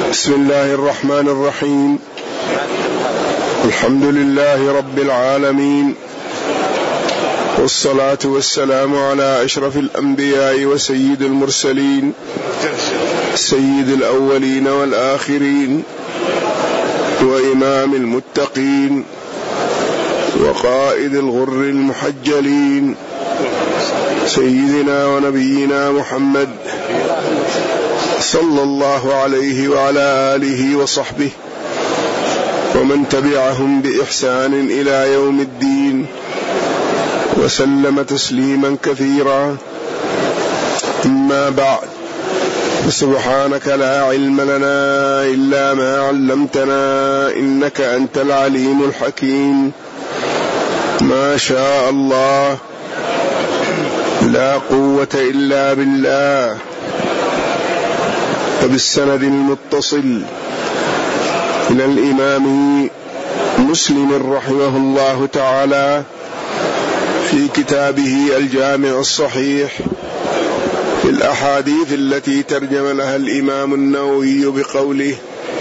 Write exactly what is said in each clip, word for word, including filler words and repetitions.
بسم الله الرحمن الرحيم. الحمد لله رب العالمين، والصلاة والسلام على أشرف الأنبياء وسيد المرسلين، سيد الأولين والآخرين، وإمام المتقين، وقائد الغر المحجلين، سيدنا ونبينا محمد صلى الله عليه وعلى آله وصحبه ومن تبعهم بإحسان إلى يوم الدين، وسلم تسليما كثيرا. أما بعد، فسبحانك لا علم لنا إلا ما علمتنا، إنك أنت العليم الحكيم. ما شاء الله، لا قوة إلا بالله. فبالسند المتصل إلى الإمام مسلم رحمه الله تعالى في كتابه الجامع الصحيح في الأحاديث التي ترجم لها الإمام النووي بقوله: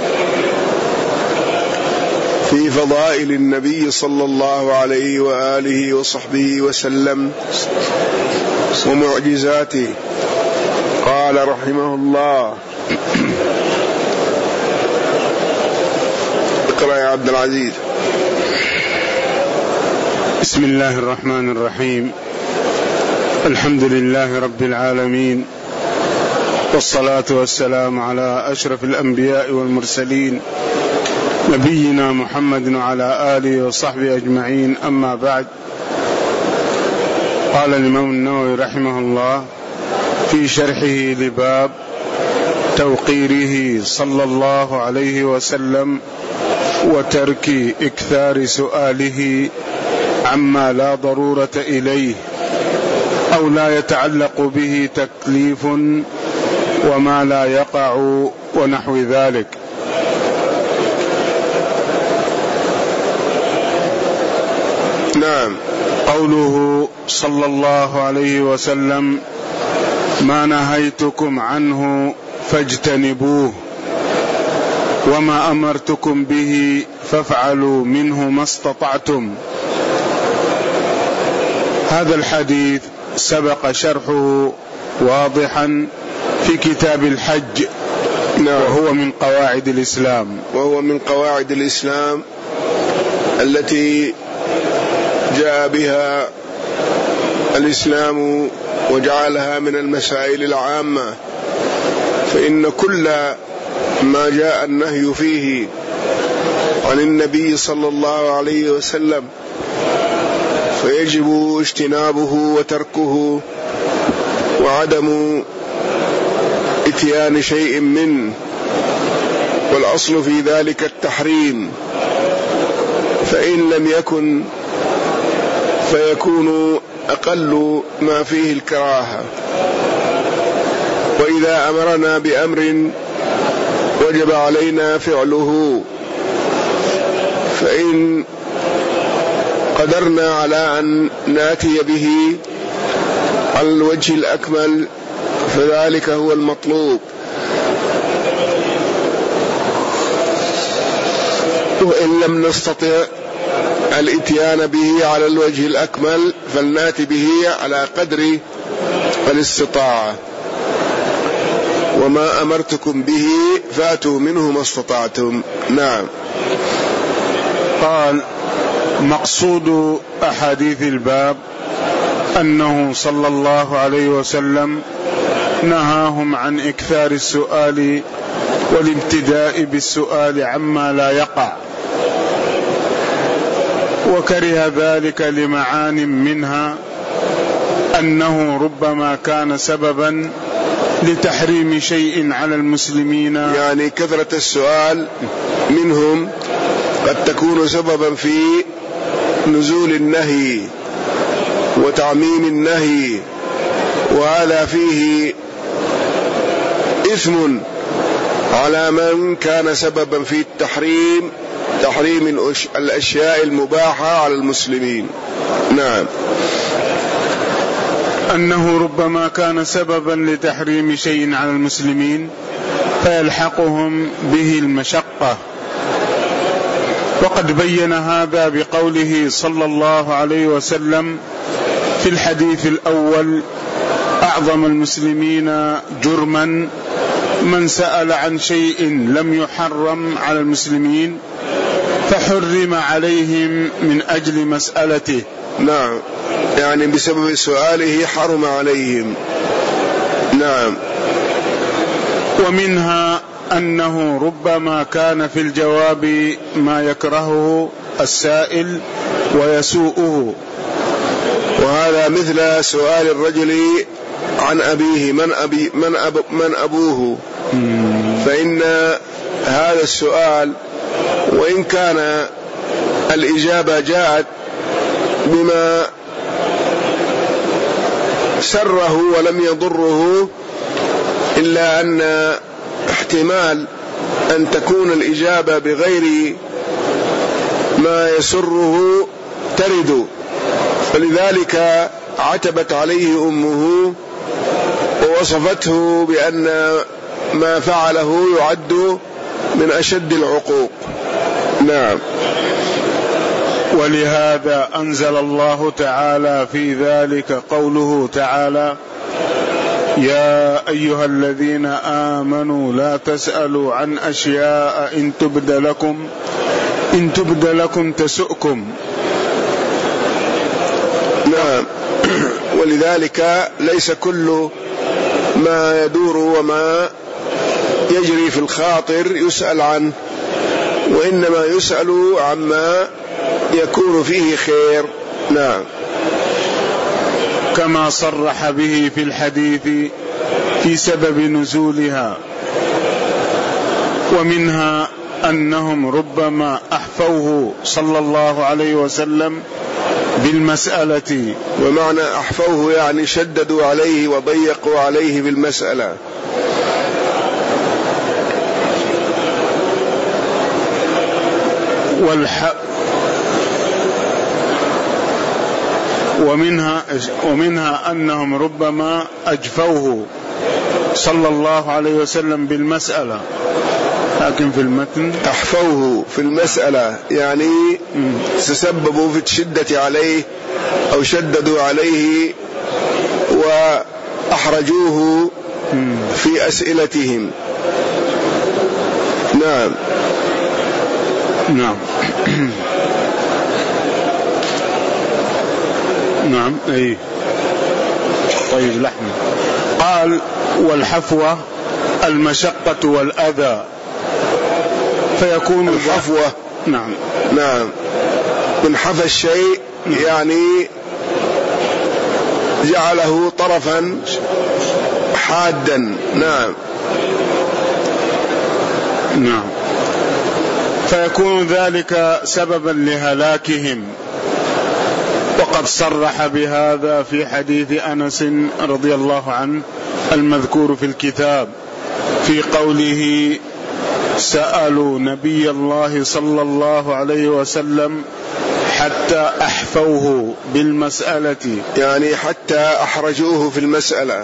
في فضائل النبي صلى الله عليه وآله وصحبه وسلم ومعجزاته، قال رحمه الله: اقرأ يا عبد العزيز. بسم الله الرحمن الرحيم. الحمد لله رب العالمين، والصلاة والسلام على أشرف الأنبياء والمرسلين، نبينا محمد وعلى آله وصحبه أجمعين. أما بعد، قال الإمام النووي رحمه الله في شرحه لباب توقيره صلى الله عليه وسلم وترك إكثار سؤاله عما لا ضرورة إليه أو لا يتعلق به تكليف وما لا يقع ونحو ذلك. نعم. قوله صلى الله عليه وسلم: ما نهيتكم عنه فاجتنبوه، وما أمرتكم به فافعلوا منه ما استطعتم. هذا الحديث سبق شرحه واضحا في كتاب الحج. نعم. وهو من قواعد الإسلام وهو من قواعد الإسلام التي جاء بها الإسلام وجعلها من المسائل العامة، فإن كل ما جاء النهي فيه عن النبي صلى الله عليه وسلم فيجب اجتنابه وتركه وعدم اتيان شيء منه، والأصل في ذلك التحريم، فإن لم يكن فيكون أقل ما فيه الكراهة. وإذا أمرنا بأمر وجب علينا فعله، فإن قدرنا على أن نأتي به على الوجه الأكمل فذلك هو المطلوب، وإن لم نستطع الاتيان به على الوجه الأكمل فلنأتي به على قدر الاستطاعة. وما أمرتكم به فأتوا منه ما استطعتم. نعم. قال: مقصود أحاديث الباب أنه صلى الله عليه وسلم نهاهم عن إكثار السؤال والابتداء بالسؤال عما لا يقع، وكره ذلك لمعان منها أنه ربما كان سببا لتحريم شيء على المسلمين، يعني كثرة السؤال منهم قد تكون سببا في نزول النهي وتعميم النهي، وهذا فيه إثم على من كان سببا في التحريم، تحريم الأشياء المباحة على المسلمين. نعم. أنه ربما كان سببا لتحريم شيء على المسلمين فيلحقهم به المشقة. وقد بين هذا بقوله صلى الله عليه وسلم في الحديث الأول: أعظم المسلمين جرما من سأل عن شيء لم يحرم على المسلمين فحرم عليهم من أجل مسألته. نعم، يعني بسبب سؤاله حرم عليهم. نعم. ومنها أنه ربما كان في الجواب ما يكرهه السائل ويسوءه، وهذا مثل سؤال الرجل عن أبيه: من أبي من أب من أبوه؟ فإن هذا السؤال وإن كان الإجابة جاءت بما سره ولم يضره، إلا أن احتمال أن تكون الإجابة بغير ما يسره ترد، فلذلك عتبت عليه أمه ووصفته بأن ما فعله يعد من أشد العقوق. نعم. ولهذا أنزل الله تعالى في ذلك قوله تعالى: يا أيها الذين آمنوا لا تسألوا عن أشياء إن تبد لكم إن تبد لكم تسؤكم. نعم. ولذلك ليس كل ما يدور وما يجري في الخاطر يسأل عنه، وإنما يسأل عما يكون فيه خير. نعم. كما صرح به في الحديث في سبب نزولها. ومنها أنهم ربما أحفوه صلى الله عليه وسلم بالمسألة. ومعنى أحفوه يعني شددوا عليه وضيقوا عليه بالمسألة. والح ومنها ومنها أنهم ربما أجفوه صلى الله عليه وسلم بالمسألة، لكن في المتن أحفوه في المسألة يعني تسببوا في الشدة عليه أو شددوا عليه وأحرجوه في أسئلتهم. نعم. نعم. نعم. أي طيب لحم. قال: والحفوة المشقة والأذى، فيكون الحفوة. نعم. نعم. من حفى الشيء يعني جعله طرفا حادا. نعم. نعم. فيكون ذلك سببا لهلاكهم. وقد صرح بهذا في حديث أنس رضي الله عنه المذكور في الكتاب في قوله: سألوا نبي الله صلى الله عليه وسلم حتى أحفوه بالمسألة، يعني حتى أحرجوه في المسألة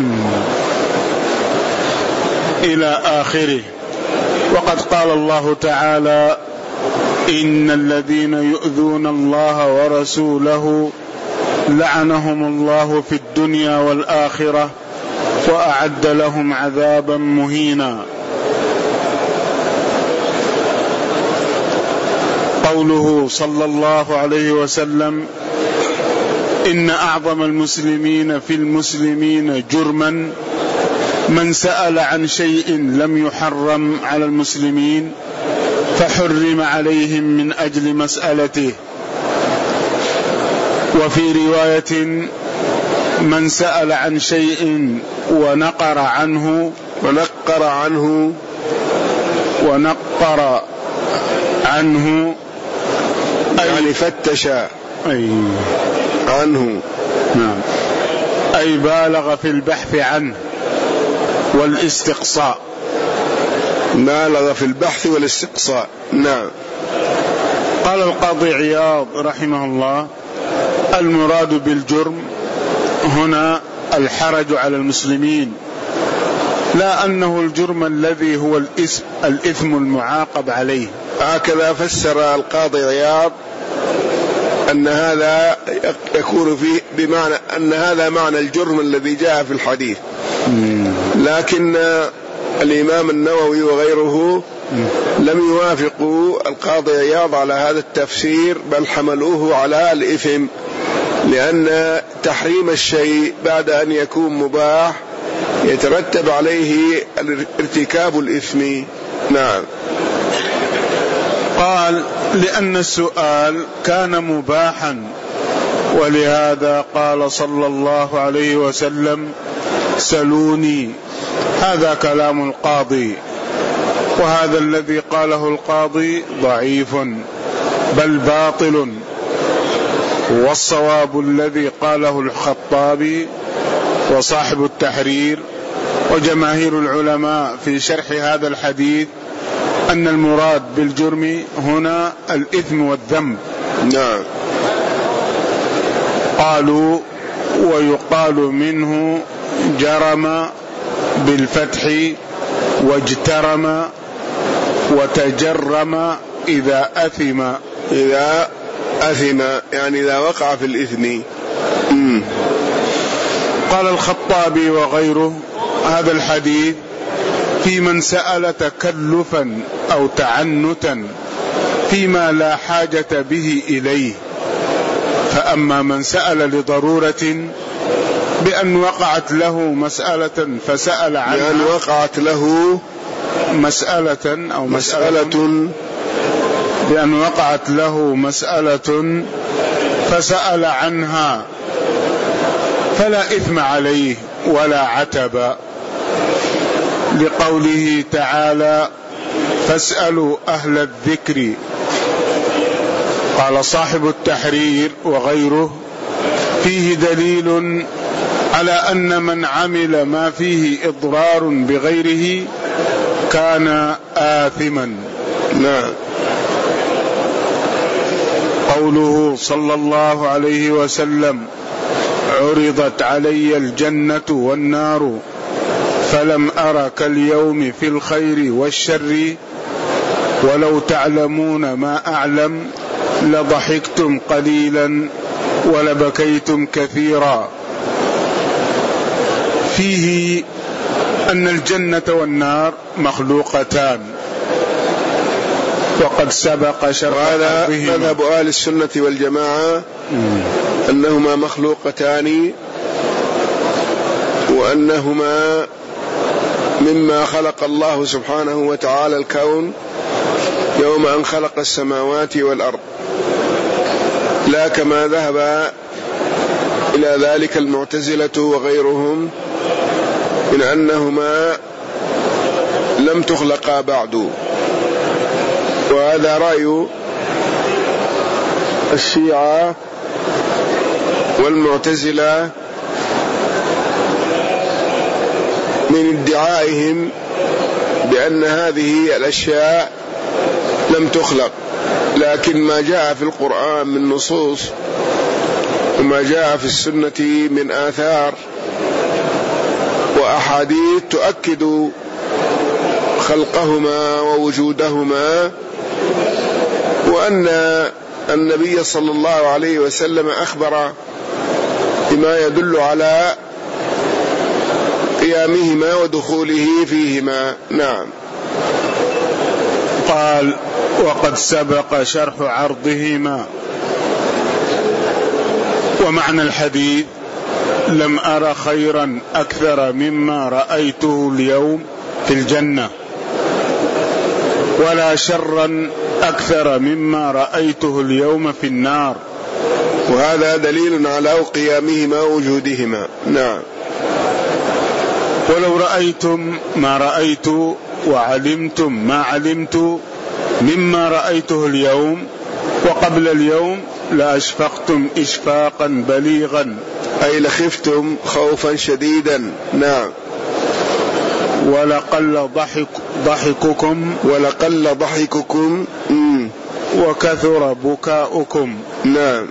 إلى آخره. وقد قال الله تعالى: إن الذين يؤذون الله ورسوله لعنهم الله في الدنيا والآخرة وأعد لهم عذابا مهينا. قوله صلى الله عليه وسلم: إن أعظم المسلمين في المسلمين جرما من سأل عن شيء لم يحرم على المسلمين فحرم عليهم من أجل مسألته. وفي رواية: من سأل عن شيء ونقر عنه ونقر عنه ونقر عنه يعني فتش أي عنه. نعم. أي بالغ في البحث عنه والاستقصاء. بالغ في البحث والاستقصاء. نعم. قال القاضي عياض رحمه الله: المراد بالجرم هنا الحرج على المسلمين، لا أنه الجرم الذي هو الإثم, الإثم المعاقب عليه. هكذا فسر القاضي عياض أن هذا يكون فيه بمعنى أن هذا معنى الجرم الذي جاء في الحديث. لكن الإمام النووي وغيره لم يوافقوا القاضي عياض على هذا التفسير، بل حملوه على الإثم، لأن تحريم الشيء بعد أن يكون مباح يترتب عليه ارتكاب الإثم. نعم. قال لأن السؤال كان مباحا، ولهذا قال صلى الله عليه وسلم سلوني. هذا كلام القاضي، وهذا الذي قاله القاضي ضعيف بل باطل، والصواب الذي قاله الخطابي وصاحب التحرير وجماهير العلماء في شرح هذا الحديث أن المراد بالجرم هنا الإثم والذنب. نعم. قالوا ويقال منه جرم بالفتح واجترم وتجرم إذا أثم. إذا أثم يعني إذا وقع في الإثم. مم. قال الخطابي وغيره هذا الحديث في من سأل تكلفا أو تعنتا فيما لا حاجة به إليه، فأما من سأل لضرورة بأن وقعت له مسألة فسأل عنها، بأن وقعت له مسألة أو مسألة, مسألة بأن وقعت له مسألة فسأل عنها فلا إثم عليه ولا عتب، لقوله تعالى فاسألوا أهل الذكر. قال صاحب التحرير وغيره فيه دليل على أن من عمل ما فيه إضرار بغيره كان آثما. نعم. قوله صلى الله عليه وسلم عرضت علي الجنة والنار فلم أر كاليوم في الخير والشر ولو تعلمون ما أعلم لضحكتم قليلا ولبكيتم كثيرا. فيه أن الجنة والنار مخلوقتان، وقد سبق شرح هذا مذهب أهل السنة والجماعة أنهما مخلوقتان، وأنهما مما خلق الله سبحانه وتعالى الكون يوم أن خلق السماوات والأرض، لا كما ذهب إلى ذلك المعتزلة وغيرهم من أنهما لم تخلقا بعد. وهذا رأي الشيعة والمعتزلة من ادعائهم بأن هذه الأشياء لم تخلق، لكن ما جاء في القرآن من نصوص وما جاء في السنة من آثار وأحاديث تؤكد خلقهما ووجودهما، وأن النبي صلى الله عليه وسلم أخبر بما يدل على قيامهما ودخوله فيهما. نعم. قال وقد سبق شرح عرضهما. ومعنى الحديث لم أر خيرا أكثر مما رأيته اليوم في الجنة، ولا شرا أكثر مما رأيته اليوم في النار. وهذا دليل على قيامهما ووجودهما. نعم. ولو رأيتم ما رأيت وعلمتم ما علمت مما رأيته اليوم وقبل اليوم لأشفقتم إشفاقا بليغا، أي لخفتم خوفا شديدا. نعم. ولقل ضحك ضحككم ولقل ضحككم وكثر بكاؤكم. نعم.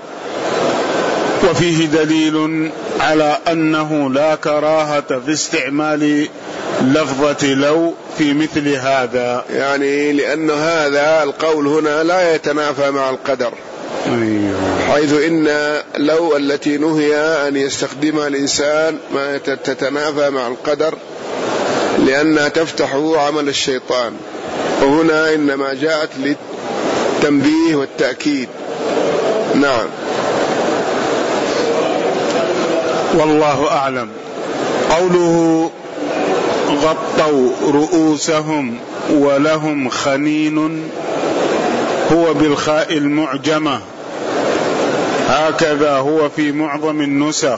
وفيه دليل على أنه لا كراهة في استعمال لفظة لو في مثل هذا، يعني لأن هذا القول هنا لا يتنافى مع القدر، حيث إن لو التي نهي أن يستخدمها الإنسان ما تتنافى مع القدر لأنها تفتح عمل الشيطان، وهنا إنما جاءت للتنبيه والتأكيد. نعم. والله أعلم. قوله غطوا رؤوسهم ولهم خنين هو بالخاء المعجمة، هكذا هو في معظم النسخ،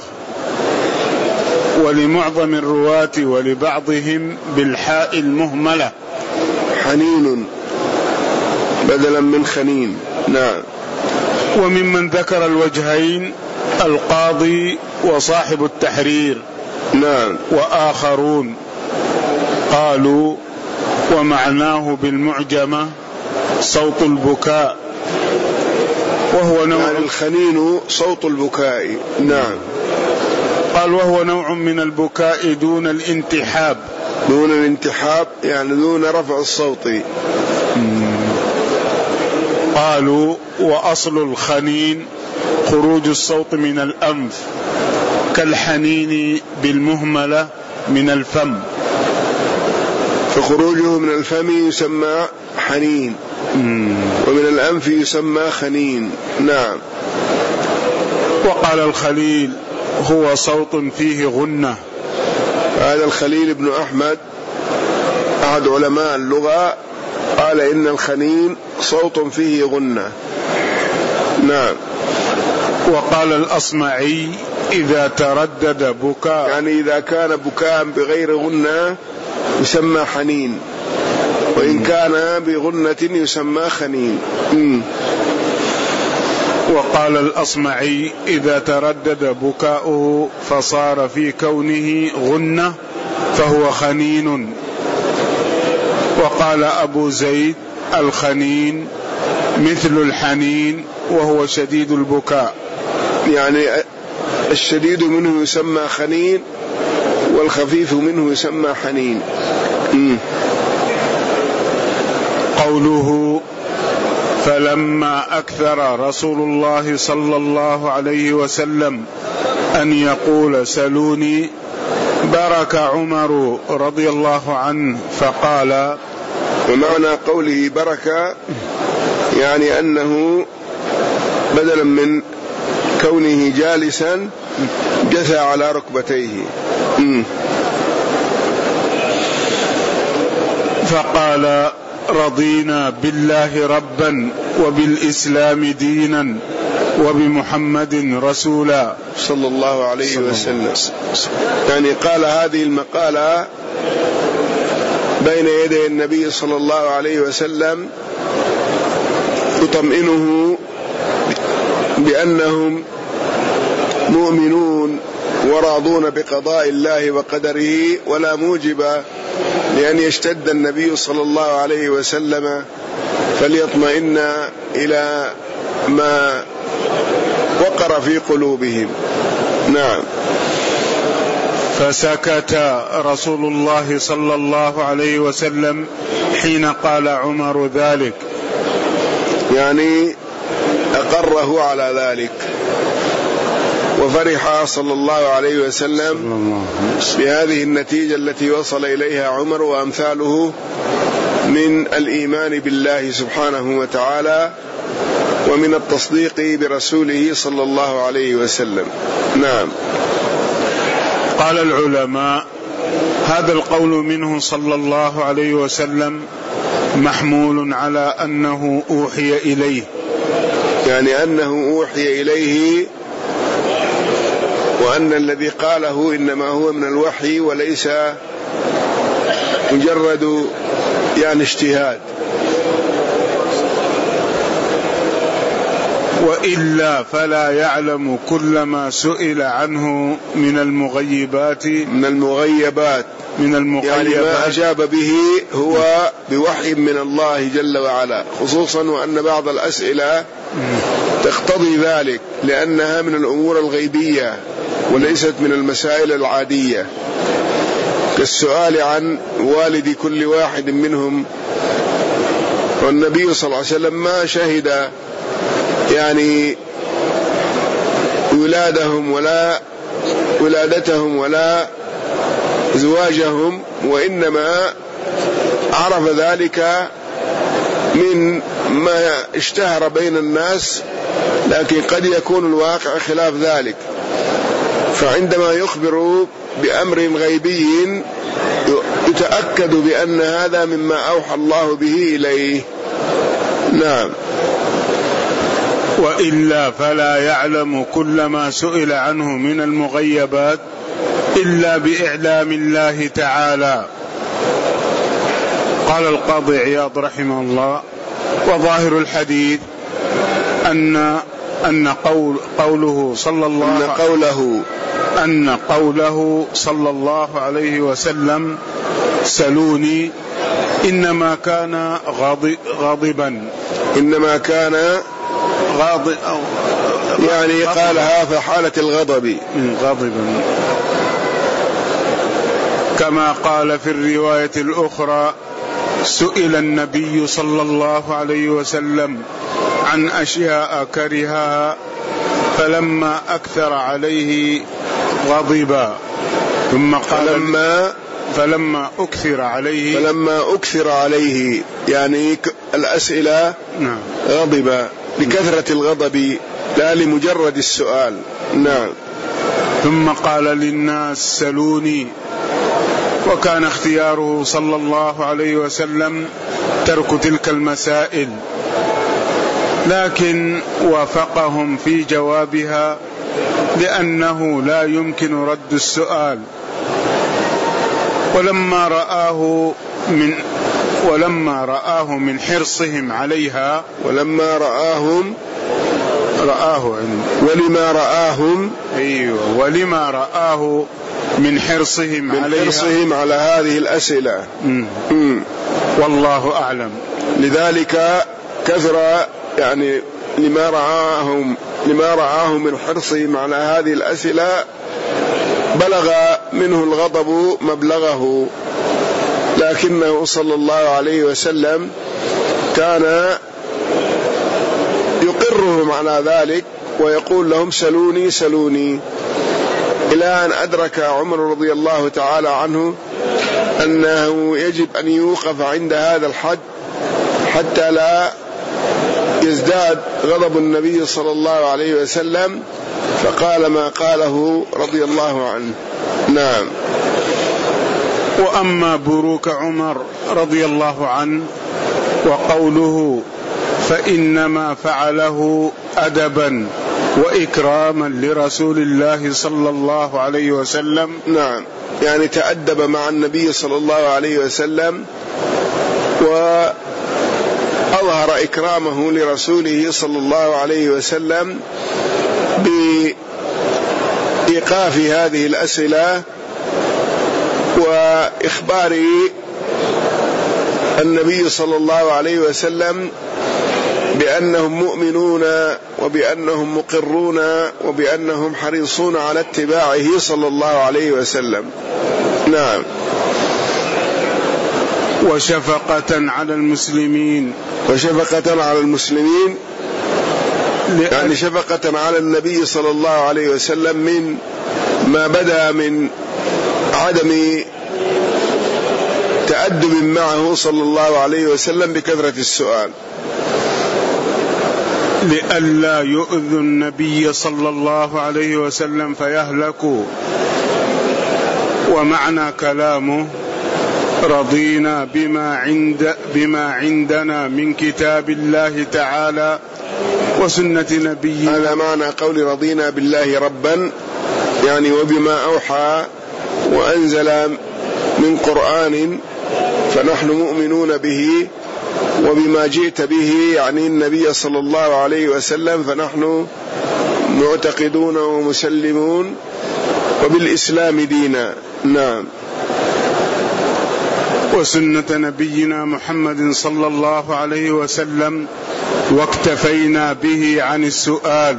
ولمعظم الرواة ولبعضهم بالحاء المهملة حنين بدلا من خنين. نعم. وممن ذكر الوجهين القاضي وصاحب التحرير. نعم. وآخرون قالوا ومعناه بالمعجمة صوت البكاء، وهو نوع يعني الخنين صوت البكاء. نعم. قال وهو نوع من البكاء دون الانتحاب. دون الانتحاب يعني دون رفع الصوت. قالوا وأصل الخنين خروج الصوت من الأنف كالحنين بالمهملة من الفم، فخروجه من الفم يسمى حنين ومن الأنف يسمى خنين. نعم. وقال الخليل هو صوت فيه غنة. هذا الخليل بن أحمد أحد علماء اللغة قال إن الخنين صوت فيه غنة. نعم. وقال الأصمعي إذا تردد بكاء، يعني إذا كان بكاء بغير غنة يسمى حنين، وإن كان بغنة يسمى خنين. م. وقال الأصمعي إذا تردد بكاؤه فصار في كونه غنة فهو خنين. وقال أبو زيد الخنين مثل الحنين وهو شديد البكاء، يعني الشديد منه يسمى خنين والخفيف منه يسمى حنين. م. قوله فلما أكثر رسول الله صلى الله عليه وسلم أن يقول سلوني برك عمر رضي الله عنه فقال. ومعنى قوله بركة يعني أنه بدلا من كونه جالسا جثى على ركبتيه. م. فقال رضينا بالله ربا وبالإسلام دينا وبمحمد رسولا صلى الله عليه وسلم. يعني قال هذه المقالة بين يدي النبي صلى الله عليه وسلم تطمئنه بأنهم مؤمنون وراضون بقضاء الله وقدره، ولا موجب لأن يشتد النبي صلى الله عليه وسلم، فليطمئن إلى ما وقر في قلوبهم. نعم. فسكت رسول الله صلى الله عليه وسلم حين قال عمر ذلك، يعني أقره على ذلك، وفرح صلى الله عليه وسلم بهذه النتيجة التي وصل إليها عمر وأمثاله من الإيمان بالله سبحانه وتعالى ومن التصديق برسوله صلى الله عليه وسلم. نعم. قال العلماء هذا القول منه صلى الله عليه وسلم محمول على أنه أوحي إليه، يعني أنه أوحي إليه، وأن الذي قاله إنما هو من الوحي وليس مجرد يعني اجتهاد. وإلا فلا يعلم كل ما سئل عنه من المغيبات من المغيبات من المغيبات يعني ما أجاب به هو بوحي من الله جل وعلا، خصوصا وأن بعض الأسئلة تقتضي ذلك لأنها من الأمور الغيبية وليست من المسائل العادية، كالسؤال عن والد كل واحد منهم، والنبي صلى الله عليه وسلم ما شهد يعني ولادهم ولا ولادتهم ولا زواجهم، وإنما عرف ذلك من ما اشتهر بين الناس، لكن قد يكون الواقع خلاف ذلك. فعندما يخبر بأمر غيبي يتأكد بأن هذا مما أوحى الله به إليه. نعم. وإلا فلا يعلم كل ما سئل عنه من المغيبات إلا بإعلام الله تعالى. قال القاضي عياض رحمه الله: وظاهر الحديث أن أن قول قوله صلى الله أن قوله أن قوله صلى الله عليه وسلم سلوني إنما كان غاضبا إنما كان غاضب يعني قالها في حالة الغضب غاضبا، كما قال في الرواية الأخرى: سئل النبي صلى الله عليه وسلم عن أشياء كرهها فلما أكثر عليه غضبا، ثم قال فلما فلما أكثر عليه فلما أكثر عليه يعني الأسئلة نعم غضب لكثرة الغضب لا لمجرد السؤال. نعم. ثم قال للناس سلوني، وكان اختياره صلى الله عليه وسلم ترك تلك المسائل، لكن وافقهم في جوابها لأنه لا يمكن رد السؤال. ولما رآه من ولما رآه من حرصهم عليها ولما رآهم رآه ولما رآهم أيوة ولما رآه من حرصهم من عليها حرصهم على هذه الأسئلة. مم. مم. والله أعلم. لذلك كثر يعني لما رآهم لما رآهم من حرصهم على هذه الأسئلة بلغ منه الغضب مبلغه، لكنه صلى الله عليه وسلم كان يقرهم على ذلك ويقول لهم سلوني سلوني، إلى أن أدرك عمر رضي الله تعالى عنه أنه يجب أن يوقف عند هذا الحد حتى لا يزداد غضب النبي صلى الله عليه وسلم، فقال ما قاله رضي الله عنه. نعم. وأما بروك عمر رضي الله عنه وقوله فإنما فعله أدبا وإكراما لرسول الله صلى الله عليه وسلم. نعم، يعني تأدب مع النبي صلى الله عليه وسلم وأظهر إكرامه لرسوله صلى الله عليه وسلم بإيقاف هذه الأسئلة وإخبار النبي صلى الله عليه وسلم بأنهم مؤمنون وبأنهم مقرون وبأنهم حريصون على اتباعه صلى الله عليه وسلم. نعم. وشفقة على المسلمين وشفقة على المسلمين يعني شفقة على النبي صلى الله عليه وسلم من ما بدا من عدم تأدب معه صلى الله عليه وسلم بكثرة السؤال، لئلا يؤذوا النبي صلى الله عليه وسلم فيهلكوا. ومعنى كلامه رضينا بما عند بما عندنا من كتاب الله تعالى وسنة نبينا. هذا معنى قول رضينا بالله ربا، يعني وبما أوحى وأنزل من قرآن فنحن مؤمنون به، وبما جئت به يعني النبي صلى الله عليه وسلم فنحن معتقدون ومسلمون، وبالإسلام دينا. نعم. وسنة نبينا محمد صلى الله عليه وسلم واكتفينا به عن السؤال،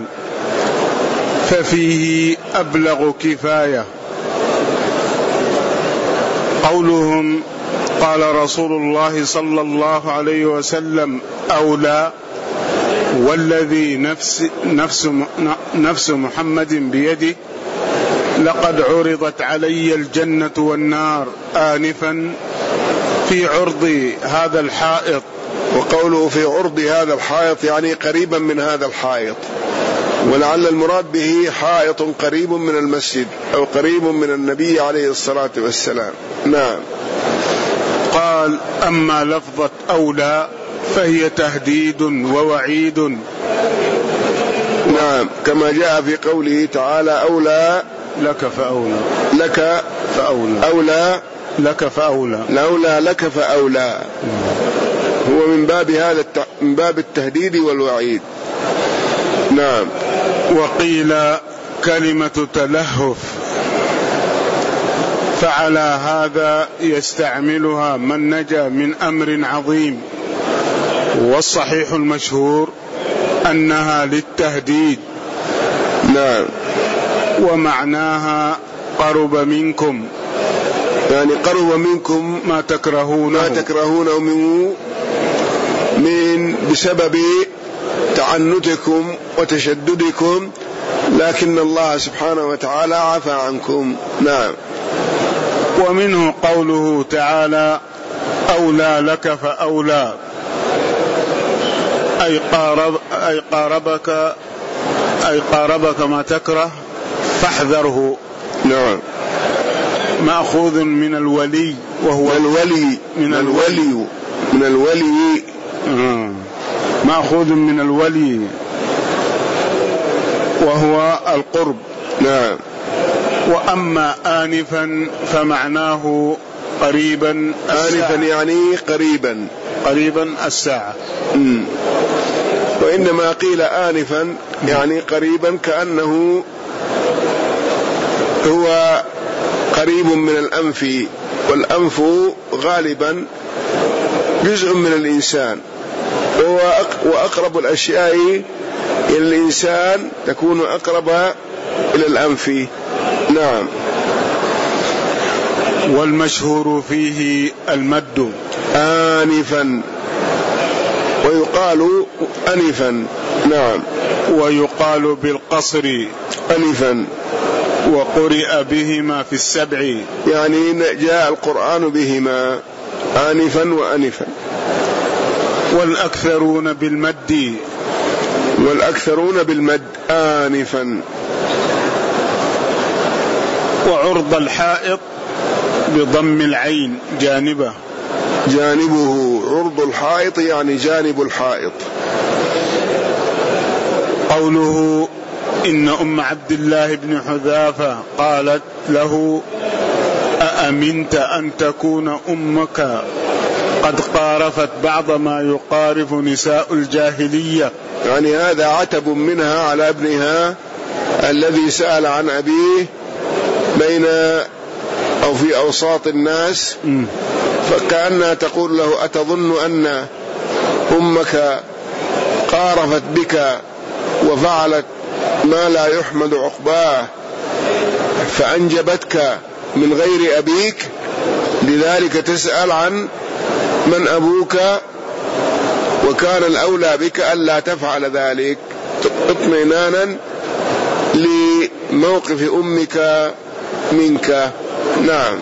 ففيه أبلغ كفاية. قولهم قال رسول الله صلى الله عليه وسلم أولى والذي نفس, نفس, نفس محمد بيده لقد عرضت علي الجنة والنار آنفا في عرض هذا الحائط. وقوله في عرض هذا الحائط يعني قريبا من هذا الحائط، ولعل المراد به حائط قريب من المسجد أو قريب من النبي عليه الصلاة والسلام. نعم. قال أما لفظة أولى فهي تهديد ووعيد. نعم، كما جاء في قوله تعالى أولى لك فأولى لك فأولى أولى لك فأولى لولا لك فأولى، هو من باب هذا الت... من باب التهديد والوعيد. نعم. وقيل كلمة تلهف، فعلى هذا يستعملها من نجا من أمر عظيم، والصحيح المشهور أنها للتهديد. نعم. ومعناها قرب منكم، يعني قرب منكم ما تكرهونه ما تكرهونه من من بسبب تعنتكم وتشددكم، لكن الله سبحانه وتعالى عفى عنكم. نعم. ومنه قوله تعالى أولى لك فأولى، أي قارب أي قاربك أي قاربك ما تكره فاحذره. نعم. مأخوذ من الولي، وهو الولي من الولي من الولي آه. مأخوذ من الولي وهو القرب. نعم. وأما آنفا فمعناه قريبا. آنفا يعني قريبا قريبا الساعة. م. وإنما قيل آنفا يعني قريبا، كأنه هو قريب من الأنف، والأنف غالبا جزء من الإنسان، وأقرب الأشياء إلى الإنسان تكون أقرب إلى الأنف. نعم. والمشهور فيه المد آنفا، ويقال أنفا. نعم. ويقال بالقصر أنفا، وقرئ بهما في السبع، يعني جاء القرآن بهما آنفا وأنفا. والأكثرون بالمد والأكثرون بالمد آنفا. وعرض الحائط بضم العين جانبه جانبه، عرض الحائط يعني جانب الحائط. قوله إن أم عبد الله بن حذافة قالت له أأمنت أن تكون أمك قد قارفت بعض ما يقارف نساء الجاهلية، يعني هذا عتب منها على ابنها الذي سأل عن أبيه بين أو في أوساط الناس، فكأنها تقول له أتظن أن أمك قارفت بك وفعلت ما لا يحمد عقباه فأنجبتك من غير أبيك، لذلك تسأل عن من أبوك، وكان الأولى بك ألا تفعل ذلك اطمئنانا لموقف أمك منك. نعم.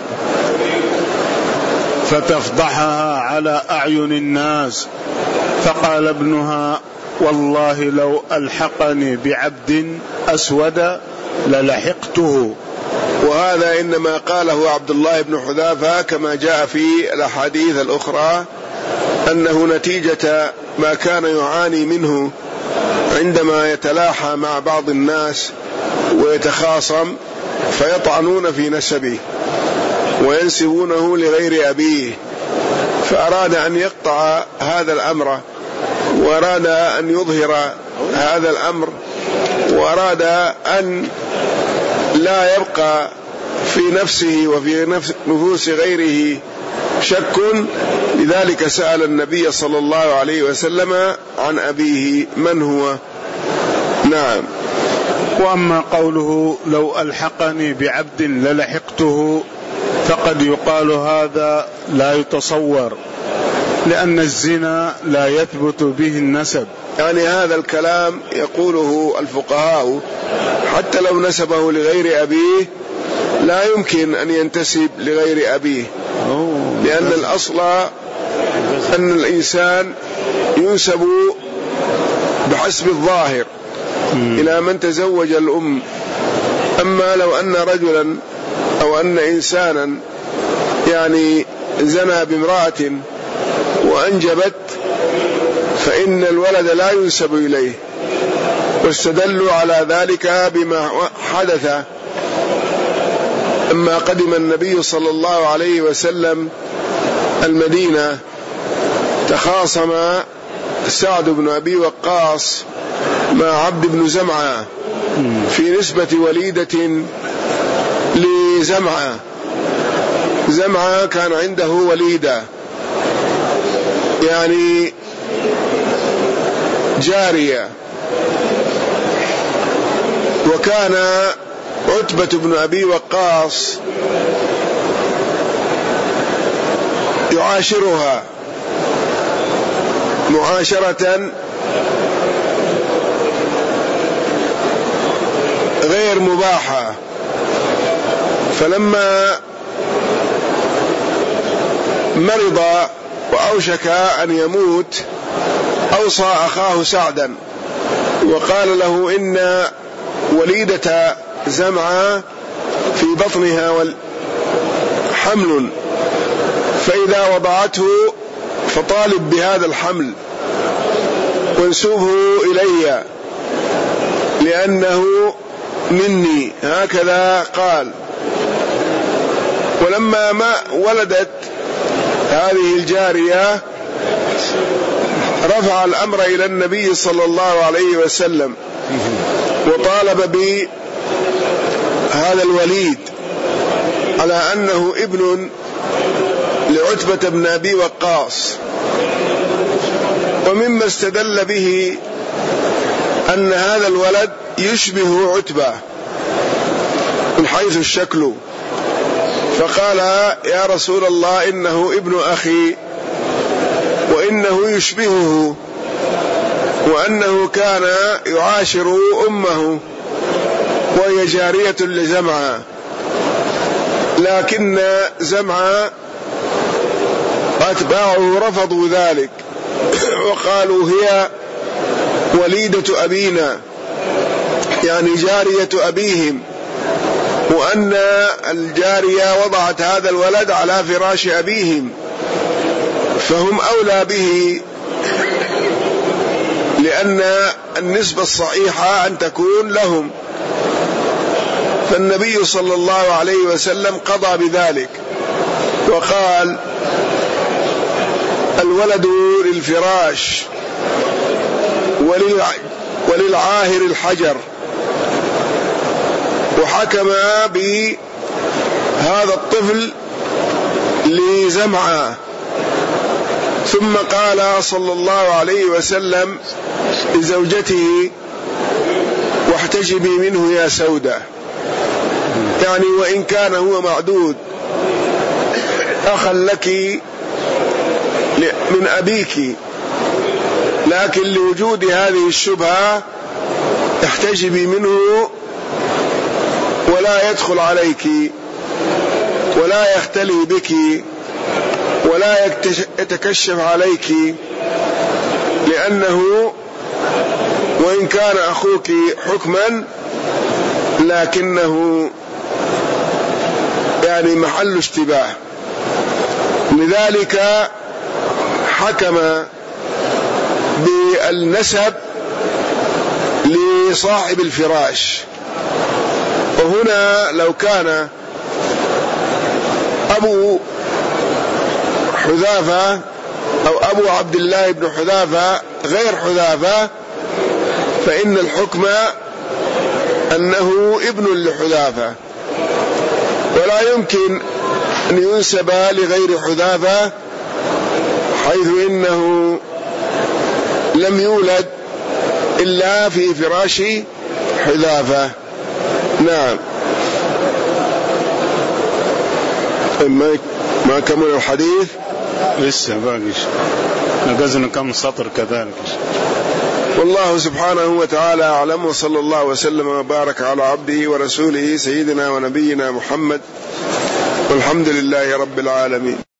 فتفضحها على أعين الناس، فقال ابنها والله لو ألحقني بعبد أسود للحقته. وهذا إنما قاله عبد الله بن حذافة كما جاء في الأحاديث الأخرى، أنه نتيجة ما كان يعاني منه عندما يتلاحى مع بعض الناس ويتخاصم فيطعنون في نسبه وينسبونه لغير أبيه، فأراد أن يقطع هذا الأمر، وأراد أن يظهر هذا الأمر، وأراد أن لا يبقى في نفسه وفي نفوس غيره شك، لذلك سأل النبي صلى الله عليه وسلم عن أبيه من هو. نعم. وأما قوله لو ألحقني بعبد للحقته فقد يقال هذا لا يتصور، لأن الزنا لا يثبت به النسب. يعني هذا الكلام يقوله الفقهاء حتى لو نسبه لغير أبيه لا يمكن أن ينتسب لغير أبيه، لأن الأصل أن الإنسان ينسب بحسب الظاهر إلى من تزوج الأم. أما لو أن رجلا أو أن إنسانا يعني زنى بامرأة وأنجبت فإن الولد لا ينسب إليه، واستدلوا على ذلك بما حدث لما قدم النبي صلى الله عليه وسلم المدينة. تخاصم سعد بن أبي وقاص مع عبد بن زمعة في نسبة وليدة لزمعة. زمعة كان عنده وليدة يعني جارية، وكان عتبة بن أبي وقاص يعاشرها معاشرة غير مباحة. فلما مرض وأوشك أن يموت أوصى أخاه سعدا وقال له إن وليدة زمعة في بطنها حمل، فإذا وضعته فطالب بهذا الحمل وانسوبه إلي لأنه مني، هكذا قال. ولما ما ولدت هذه الجارية رفع الأمر إلى النبي صلى الله عليه وسلم وطالب بهذا الوليد على أنه ابن لعتبة بن أبي وقاص. ومما استدل به أن هذا الولد يشبه عتبة من حيث الشكل، فقال يا رسول الله إنه ابن أخي وإنه يشبهه، وأنه كان يعاشر أمه وهي جارية لزمعة، لكن زمعة أتباعه رفضوا ذلك وقالوا هي وليدة أبينا يعني جارية أبيهم، وأن الجارية وضعت هذا الولد على فراش أبيهم فهم أولى به، لأن النسبة الصحيحة أن تكون لهم. فالنبي صلى الله عليه وسلم قضى بذلك وقال الولد للفراش وللعاهر الحجر، وحكم بهذا الطفل لزمعة. ثم قال صلى الله عليه وسلم لزوجته واحتجبي منه يا سودة، يعني وإن كان هو معدود أخا لك من أبيك، لكن لوجود هذه الشبهة احتجبي منه ولا يدخل عليك ولا يختلي بك ولا يتكشف عليك، لأنه وإن كان أخوك حكما لكنه يعني محل اشتباه. لذلك حكم بالنسب لصاحب الفراش. وهنا لو كان أبو حذافة أو أبو عبد الله بن حذافة غير حذافة فإن الحكم أنه ابن لحذافة، ولا يمكن أن ينسب لغير حذافة حيث إنه لم يولد إلا في فراش حذافة. نعم. ما ما كمل الحديث لسه باقي، نقزنا كم سطر كذلك. والله سبحانه وتعالى أعلم، وصلى الله وسلم وبارك على عبده ورسوله سيدنا ونبينا محمد، والحمد لله رب العالمين.